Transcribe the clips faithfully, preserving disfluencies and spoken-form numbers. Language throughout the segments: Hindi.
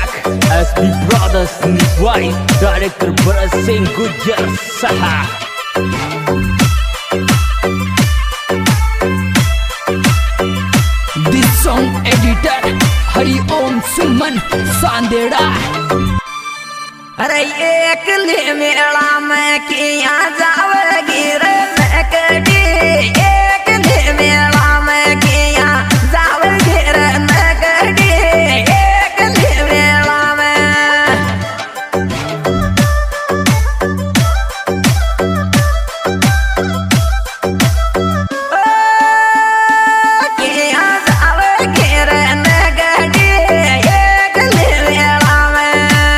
track S B Brothers Nivai, Director Bharat Singh Gujar Saha. This song editor Hari Om Suman Sandera. अरे एक ले मेला में किया जावेगी रे मैं कड़ी, एक ले मेला में किया जावेगी रे मैं कड़ी, एक ले मेला में ओ किया जावेगी रे मैं कड़ी, एक ले मेला में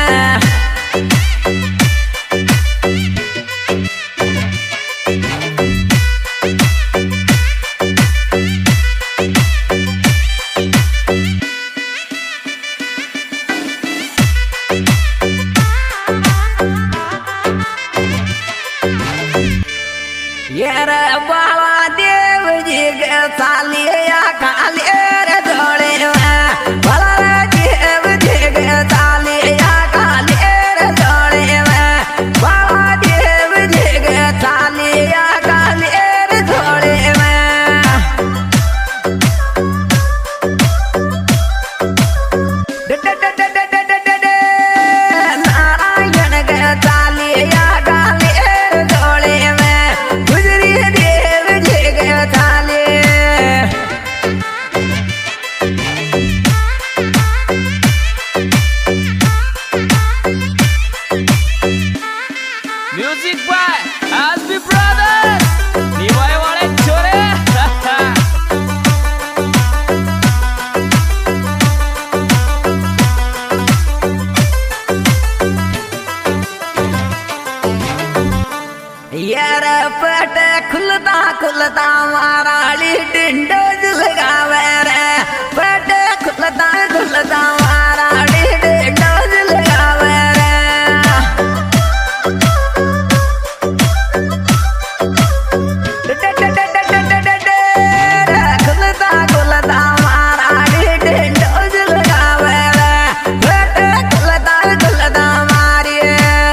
येरे बाबा देव जी के सालिया काले रे धोले में, बाबा देव जी के सालिया काले रे धोले में, बाबा देव जी के सालिया काले रे धोले में। डे डे डे डे डे डे डे डे नारायण के सालिया काले रे धोले में, गुजरी देव जी के थाले। Music by S B Brothers Nivai wale chore. यार पट खुलता खुलता माराली डिंडोज लगावे रे, पट खुलता खुलता माराली डिंडोज लगावे रे। डे डे डे डे डे डे डे डे खुलता खुलता माराली डिंडोज लगावे रे, पट खुलता खुलता मारिए।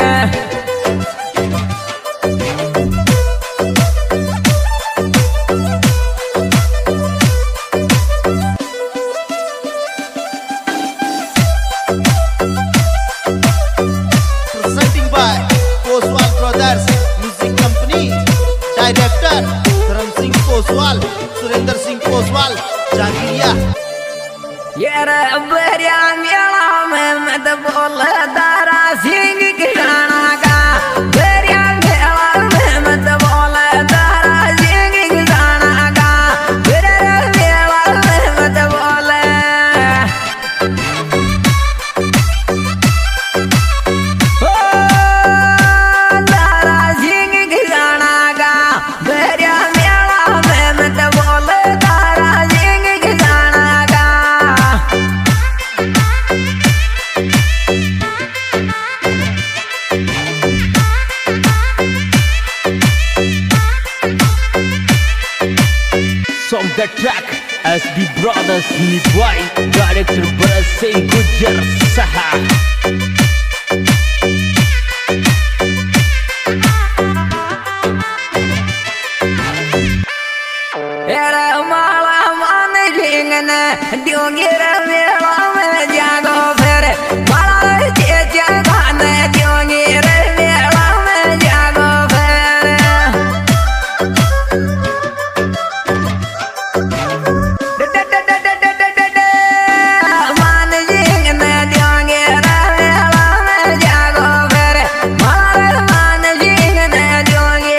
Presenting by Koswal Brothers Music Company, Director Dharam Singh Koswal, Surender Singh Koswal, Jangiriya. यार बरिया मेला में मत बोल दारा सिंह के गाना का, बरिया मेला में मत बोल दारा सिंह के गाना का, बरिया मेला में मत बोल। ओ दारा सिंह के गाना का, बरिया मेला में मत बोल दारा सिंह के गाना का। Song the track S B Brothers Nivai, Director Bharat Singh Gujar Saha. एरे माला मान लिंगन द्योंगे रे मेला में जागो फिर, माला चेचा खान द्योंगे रे मेला में जागो फिर। डे डे डे डे डे डे डे डे मान लिंगन द्योंगे रे मेला में जागो फिर, माला मान लिंगन द्योंगे।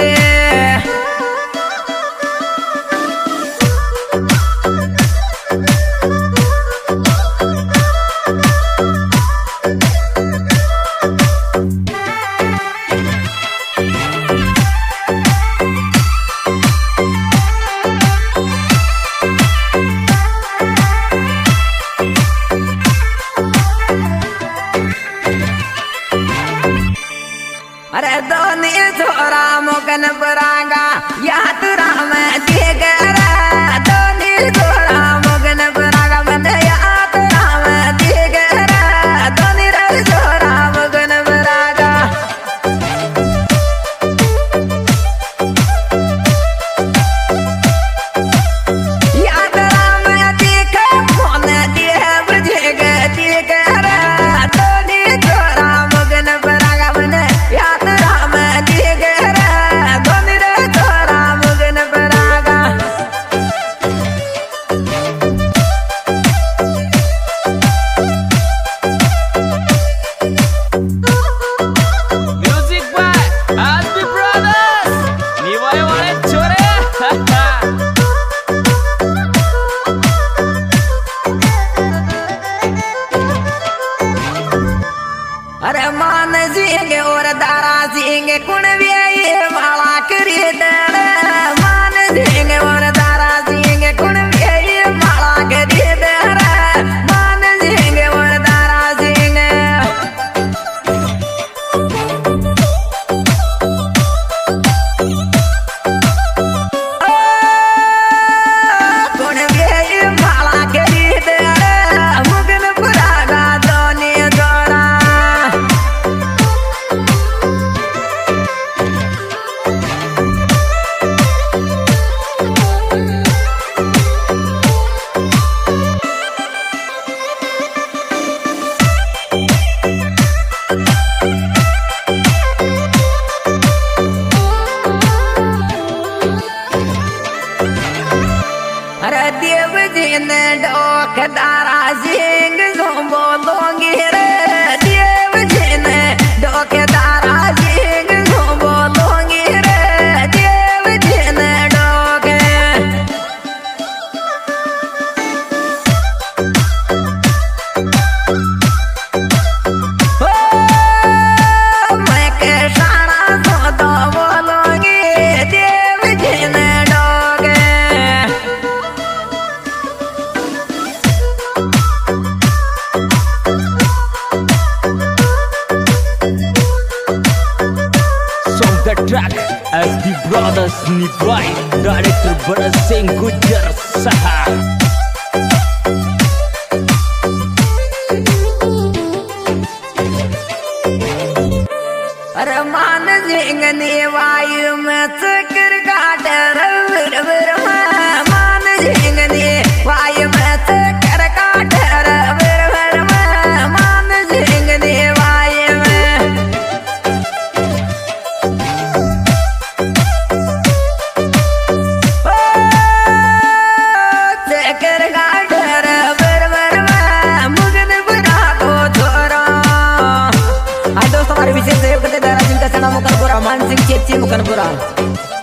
अरे दोनी छोरा मुकन परांगा या तुरा में देख रा, दोनी छोरा मुकन परांगा बंद या तुरा में देख रा, अरे मान सिंह और दारा सिंह कुण भी माला करी दर मान सिंह और दारा सिंह कुण भी माला करी दर मान सिंह और दारा सिंह कुण भी माला करी दर मुगन पुराना दोनी जोड़ा अरे देव जी ने डोक दारा सिंह जोबो लोंगी रे देव जी ने डोक दारा सिंह जोबो लोंगी रे देव जी ने डोक ओ मैं के सारा तो तो बोलोगी देव जी ने डोक Song the track S B Brothers Nibwai, director Bharat Singh Gujjar Saha. अरे मान सिंह ने वायु में चक्र काट रवर वर मान सिंह ने वायु में चक्र काट रवर वर मान सिंह ने वायु में ओ चक्र काट रवर वर मुगन बुरा को छोरा आ दोस्त हमारे विशेष सहयोग करते दारा सिंह का सेना मुकनपुरा मान सिंह चेची मुकनपुरा।